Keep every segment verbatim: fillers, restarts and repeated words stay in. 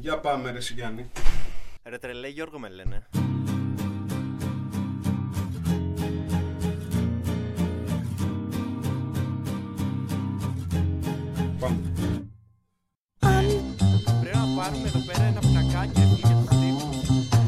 Για πάμε ρε Σιγιάννη. Ρε τρελέ Γιώργο με λένε. Πάμε. Πρέπει να πάρουμε εδώ πέρα ένα πλακάκι εκεί για τους τύπους.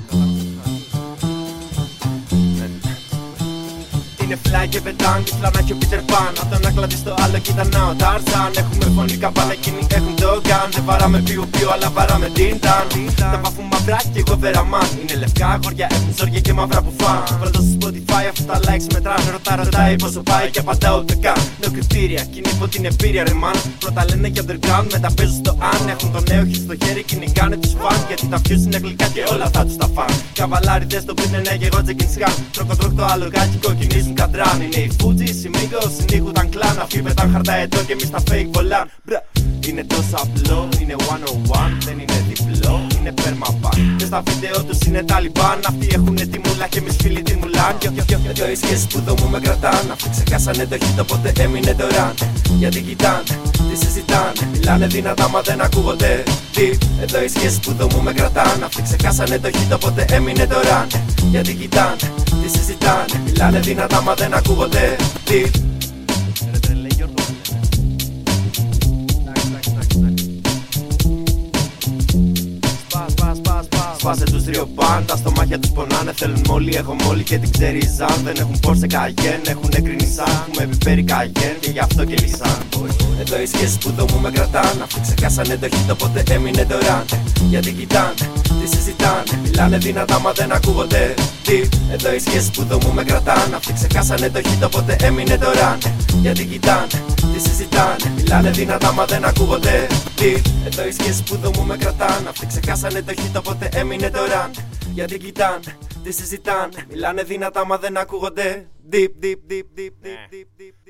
Είναι fly και πετάν, και φλάνα και ο Peter Pan. Απ' το ένα κλαδί στο άλλο κοίτανα ο Tarzan. Έχουμε φωνή καπάνα, εκείνοι έχουν το gun. Δεν παράμε πιου πιου, αλλά παράμε την ταν. Τα παφούν μαυρά και εγώ βεραμάν. Είναι λευκά αγόρια, έχουν ζόρια και μαύρα που φαν. Πρώτα στο Spotify, αφού τα likes μετράνε. Ρωτά ρωτάει πόσο πάει και απαντάω ούτε καν. No κριτήρια, εκείνοι υπό την εμπειρία ρε man. Πρώτα λένε για underground, μετά παίζουν στο αν. Έχουν το νέο hit στο χέρι, κυνηγάνε τους φαν. Γιατί τα views είναι γλυκά και όλα θα τους τα φαν. Καβαλάριδες το πίνε ναι και εγώ τζεκινσκάν. Τροκοτρόκ το άλλο γάκι κοκκινίζουν καντράν. Είναι οι Fugees, οι Migos, συνήγουνταν κλάν. Αυτοί πετάν χαρτά εδώ και εμείς τα fake βολάν. Είναι τόσο απλό, είναι εκατόν ένα, δεν είναι διπλό, είναι permaban. Και στα βίντεο τους είναι Ταλιμπάν. Αυτοί έχουνε τη μούλα και εμείς φίλοι τη μουλάν. Εδώ οι σχέσεις που εδώ μου με κρατάν. Αυτοί ξεχάσανε το hit οπότε έμεινε το run. Γιατί κοιτάνε, τι συζητάνε, μιλάνε δυνατά μα δεν ακούγονται. Τι, εδώ οι σχέσεις που εδώ μου με κρατάν. Αυτοί ξεχάσανε το hit οπότε έμεινε το run. Γιατί κοιτάνε, τι συζητάνε, μιλάνε δυνατά μα δεν ακούγονται. Τι. Ρε τρελέ Γιώργο. Σπάσε τους δύο πάντα, στο μάτια τους πονάνε. Θέλουν μόλι, έχω μόλι και την ξέρει Ζαν. Δεν έχουν Porsche Cayenne, έχουν γκρινι σαν. Έχουμε επιπέρι Cayenne και γι' αυτό και λυσάν. Εδώ οι σχέσεις που εδώ μου με κρατάν. Αυτοί ξεχάσανε το hit οπότε έμεινε το run. Γιατί κοιτάνε, τι συζητάνε, μιλάνε δυνατά μα δεν ακούγονται. Τι, εδώ οι σχέσεις που εδώ μου με κρατάν. Αυτοί ξεχάσανε το hit οπότε έμεινε το run. Γιατί κοιτάνε, τι συζητάνε, μιλάνε δυνατά μα δεν ακούγονται. Τι, εδώ οι σχέσεις που εδώ μου με κρατάν. Αυτοί ξεχάσανε το hit οπότε έμεινε το run. Γιατί κοιτάνε, τι συζητάνε, μιλάνε δυνατά μα δεν ακούγονται. Deep, deep, deep, deep, deep, deep, deep.